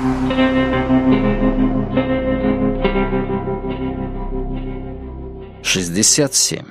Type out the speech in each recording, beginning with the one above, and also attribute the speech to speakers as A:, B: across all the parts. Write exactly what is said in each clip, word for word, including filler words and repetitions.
A: шестьдесят семь.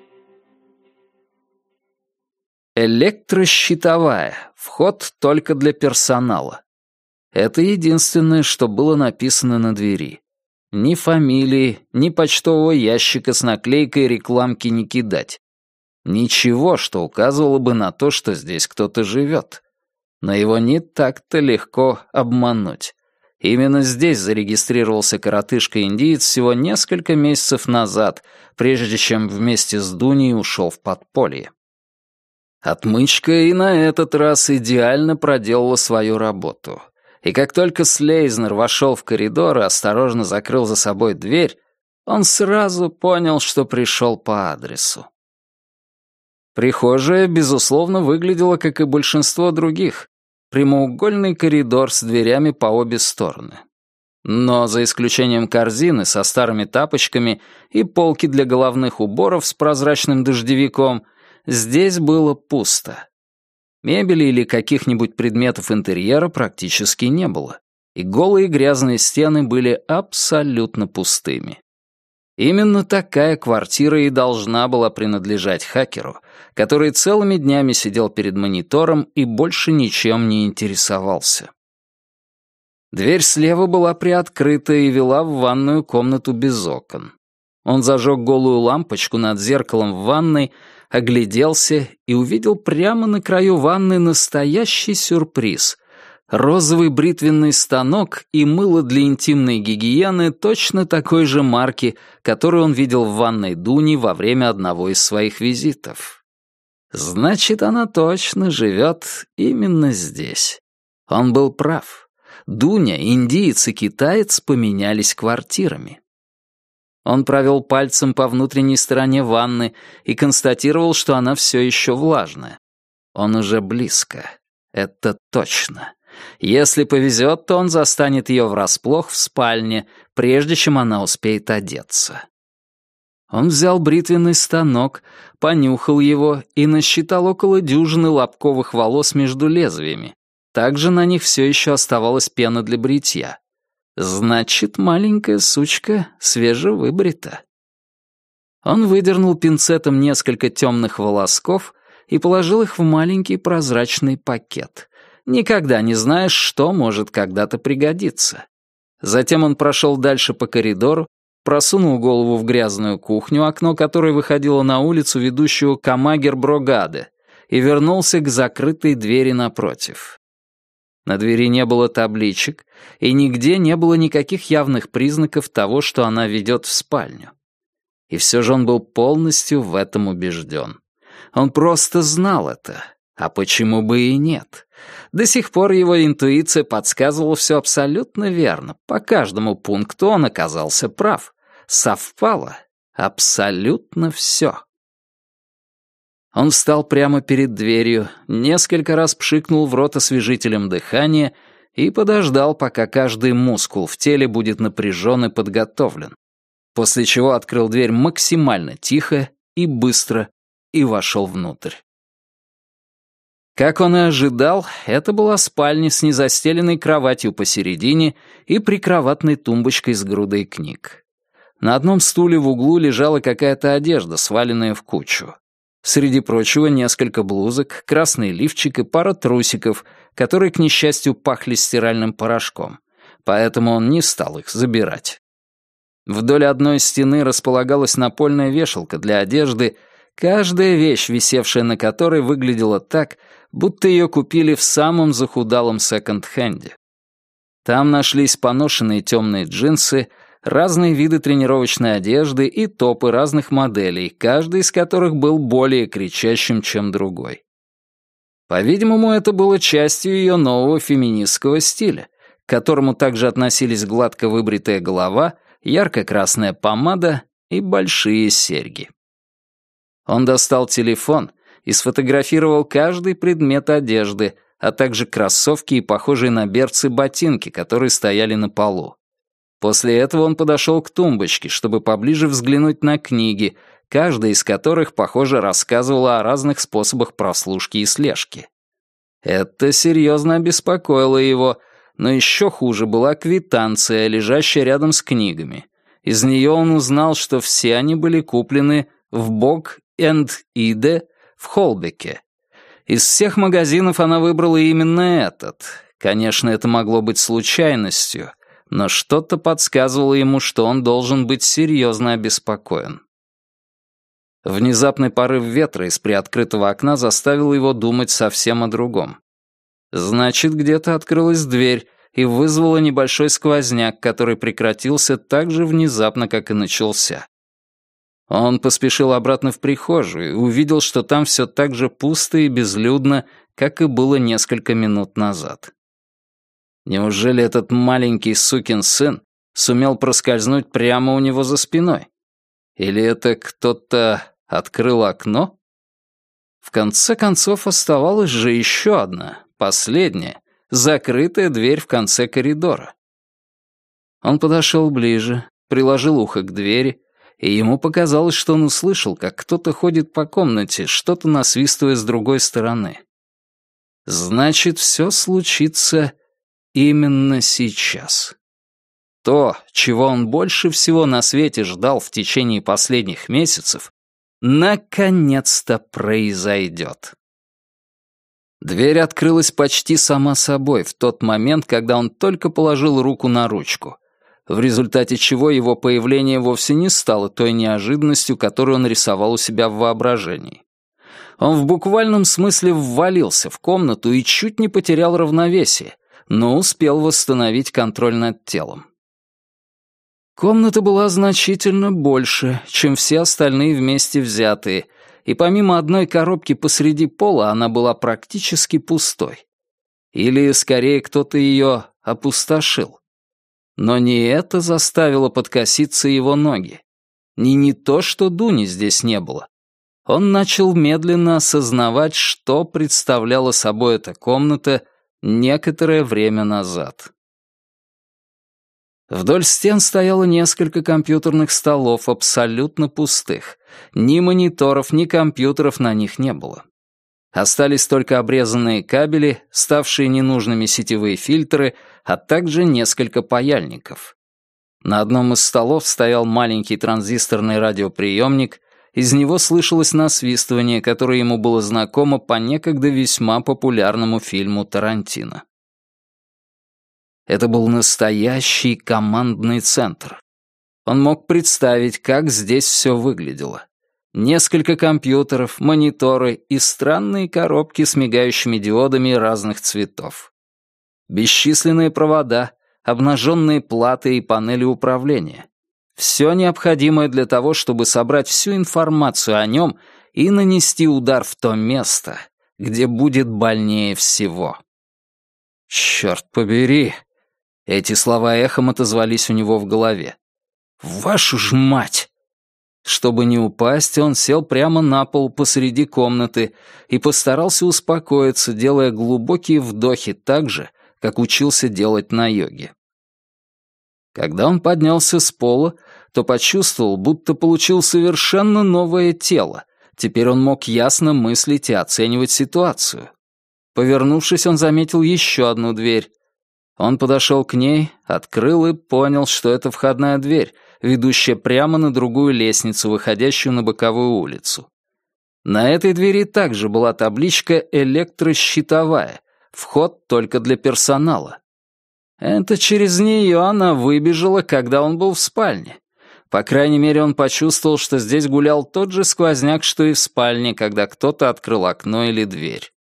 A: Электрощитовая. Вход только для персонала. Это единственное, что было написано на двери. Ни фамилии, ни почтового ящика с наклейкой рекламки не кидать. Ничего, что указывало бы на то, что здесь кто-то живет. Но его не так-то легко обмануть. Именно здесь зарегистрировался коротышка-индиец всего несколько месяцев назад, прежде чем вместе с Дуней ушел в подполье. Отмычка и на этот раз идеально проделала свою работу. И как только Слейзнер вошел в коридор и осторожно закрыл за собой дверь, он сразу понял, что пришел по адресу. Прихожая, безусловно, выглядела, как и большинство других. Прямоугольный коридор с дверями по обе стороны. Но за исключением корзины со старыми тапочками и полки для головных уборов с прозрачным дождевиком, здесь было пусто. Мебели или каких-нибудь предметов интерьера практически не было, и голые грязные стены были абсолютно пустыми. Именно такая квартира и должна была принадлежать хакеру, который целыми днями сидел перед монитором и больше ничем не интересовался. Дверь слева была приоткрыта и вела в ванную комнату без окон. Он зажег голую лампочку над зеркалом в ванной, огляделся и увидел прямо на краю ванны настоящий сюрприз — розовый бритвенный станок и мыло для интимной гигиены точно такой же марки, которую он видел в ванной Дуни во время одного из своих визитов. Значит, она точно живет именно здесь. Он был прав. Дуня, индиец и китаец поменялись квартирами. Он провел пальцем по внутренней стороне ванны и констатировал, что она все еще влажная. Он уже близко. Это точно. Если повезет, то он застанет ее врасплох в спальне, прежде чем она успеет одеться. Он взял бритвенный станок, понюхал его и насчитал около дюжины лобковых волос между лезвиями. Также на них все еще оставалась пена для бритья. Значит, маленькая сучка свежевыбрита. Он выдернул пинцетом несколько темных волосков и положил их в маленький прозрачный пакет. Никогда не знаешь, что может когда-то пригодиться. Затем он прошел дальше по коридору, просунул голову в грязную кухню, окно которой выходило на улицу, ведущую к Амагер-Брогаде, и вернулся к закрытой двери напротив. На двери не было табличек, и нигде не было никаких явных признаков того, что она ведет в спальню. И все же он был полностью в этом убежден. Он просто знал это. А почему бы и нет? До сих пор его интуиция подсказывала все абсолютно верно. По каждому пункту он оказался прав. Совпало абсолютно все. Он встал прямо перед дверью, несколько раз пшикнул в рот освежителем дыхания и подождал, пока каждый мускул в теле будет напряжен и подготовлен. После чего открыл дверь максимально тихо и быстро и вошел внутрь. Как он и ожидал, это была спальня с незастеленной кроватью посередине и прикроватной тумбочкой с грудой книг. На одном стуле в углу лежала какая-то одежда, сваленная в кучу. Среди прочего, несколько блузок, красный лифчик и пара трусиков, которые, к несчастью, пахли стиральным порошком, поэтому он не стал их забирать. Вдоль одной стены располагалась напольная вешалка для одежды, каждая вещь, висевшая на которой, выглядела так, будто ее купили в самом захудалом секонд-хенде. Там нашлись поношенные темные джинсы, разные виды тренировочной одежды и топы разных моделей, каждый из которых был более кричащим, чем другой. По-видимому, это было частью ее нового феминистского стиля, к которому также относились гладко выбритая голова, ярко-красная помада и большие серьги. Он достал телефон и сфотографировал каждый предмет одежды, а также кроссовки и похожие на берцы ботинки, которые стояли на полу. После этого он подошел к тумбочке, чтобы поближе взглянуть на книги, каждая из которых, похоже, рассказывала о разных способах прослушки и слежки. Это серьезно обеспокоило его, но еще хуже была квитанция, лежащая рядом с книгами. Из нее он узнал, что все они были куплены в Бог энд Иде в Холбеке. Из всех магазинов она выбрала именно этот. Конечно, это могло быть случайностью, но что-то подсказывало ему, что он должен быть серьезно обеспокоен. Внезапный порыв ветра из приоткрытого окна заставил его думать совсем о другом. Значит, где-то открылась дверь и вызвала небольшой сквозняк, который прекратился так же внезапно, как и начался. Он поспешил обратно в прихожую и увидел, что там все так же пусто и безлюдно, как и было несколько минут назад. Неужели этот маленький сукин сын сумел проскользнуть прямо у него за спиной? Или это кто-то открыл окно? В конце концов, оставалась же еще одна, последняя, закрытая дверь в конце коридора. Он подошел ближе, приложил ухо к двери, и ему показалось, что он услышал, как кто-то ходит по комнате, что-то насвистывая с другой стороны. Значит, все случится именно сейчас. То, чего он больше всего на свете ждал в течение последних месяцев, наконец-то произойдет. Дверь открылась почти сама собой в тот момент, когда он только положил руку на ручку, в результате чего его появление вовсе не стало той неожиданностью, которую он рисовал у себя в воображении. Он в буквальном смысле ввалился в комнату и чуть не потерял равновесие, но успел восстановить контроль над телом. Комната была значительно больше, чем все остальные вместе взятые, и помимо одной коробки посреди пола она была практически пустой. Или, скорее, кто-то ее опустошил. Но не это заставило подкоситься его ноги. Ни не то, что Дуни здесь не было. Он начал медленно осознавать, что представляла собой эта комната некоторое время назад. Вдоль стен стояло несколько компьютерных столов, абсолютно пустых. Ни мониторов, ни компьютеров на них не было. Остались только обрезанные кабели, ставшие ненужными сетевые фильтры, а также несколько паяльников. На одном из столов стоял маленький транзисторный радиоприемник, из него слышалось насвистывание, которое ему было знакомо по некогда весьма популярному фильму Тарантино. Это был настоящий командный центр. Он мог представить, как здесь все выглядело. Несколько компьютеров, мониторы и странные коробки с мигающими диодами разных цветов. Бесчисленные провода, обнаженные платы и панели управления. Все необходимое для того, чтобы собрать всю информацию о нем и нанести удар в то место, где будет больнее всего. Черт побери! Эти слова эхом отозвались у него в голове. «Вашу ж мать!» Чтобы не упасть, он сел прямо на пол посреди комнаты и постарался успокоиться, делая глубокие вдохи так же, как учился делать на йоге. Когда он поднялся с пола, то почувствовал, будто получил совершенно новое тело. Теперь он мог ясно мыслить и оценивать ситуацию. Повернувшись, он заметил еще одну дверь. Он подошел к ней, открыл и понял, что это входная дверь, ведущая прямо на другую лестницу, выходящую на боковую улицу. На этой двери также была табличка «Электрощитовая», вход только для персонала. Это через нее она выбежала, когда он был в спальне. По крайней мере, он почувствовал, что здесь гулял тот же сквозняк, что и в спальне, когда кто-то открыл окно или дверь.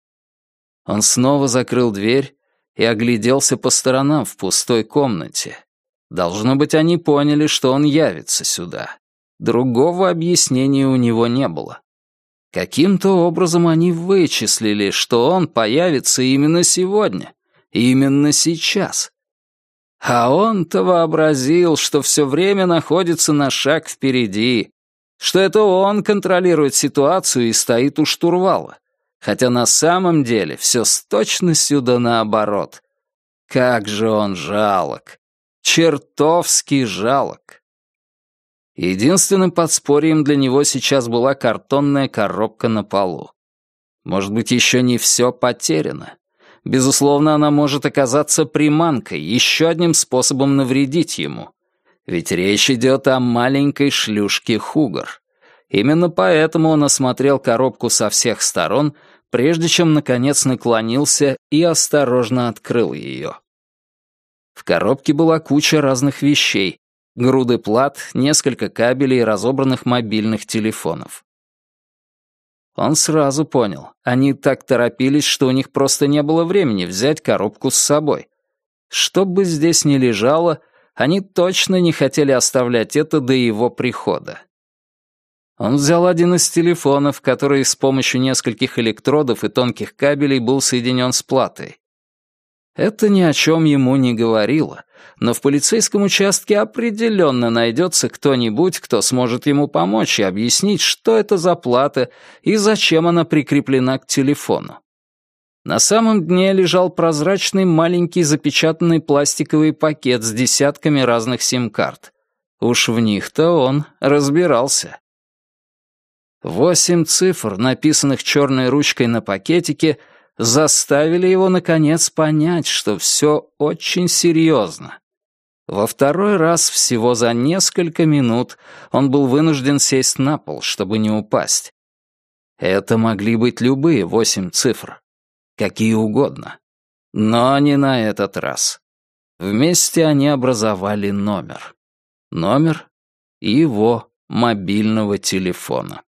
A: Он снова закрыл дверь и огляделся по сторонам в пустой комнате. Должно быть, они поняли, что он явится сюда. Другого объяснения у него не было. Каким-то образом они вычислили, что он появится именно сегодня, именно сейчас. А он-то вообразил, что все время находится на шаг впереди, что это он контролирует ситуацию и стоит у штурвала. Хотя на самом деле все с точностью да наоборот. Как же он жалок! Чертовски жалок! Единственным подспорьем для него сейчас была картонная коробка на полу. Может быть, еще не все потеряно. Безусловно, она может оказаться приманкой, еще одним способом навредить ему. Ведь речь идет о маленькой шлюшке Хугар. Именно поэтому он осмотрел коробку со всех сторон, прежде чем, наконец, наклонился и осторожно открыл ее. В коробке была куча разных вещей, груды плат, несколько кабелей и разобранных мобильных телефонов. Он сразу понял, они так торопились, что у них просто не было времени взять коробку с собой. Что бы здесь ни лежало, они точно не хотели оставлять это до его прихода. Он взял один из телефонов, который с помощью нескольких электродов и тонких кабелей был соединен с платой. Это ни о чем ему не говорило, но в полицейском участке определенно найдется кто-нибудь, кто сможет ему помочь и объяснить, что это за плата и зачем она прикреплена к телефону. На самом дне лежал прозрачный маленький запечатанный пластиковый пакет с десятками разных сим-карт. Уж в них-то он разбирался. Восемь цифр, написанных черной ручкой на пакетике, заставили его, наконец, понять, что все очень серьезно. Во второй раз всего за несколько минут он был вынужден сесть на пол, чтобы не упасть. Это могли быть любые восемь цифр, какие угодно, но не на этот раз. Вместе они образовали номер. Номер его мобильного телефона.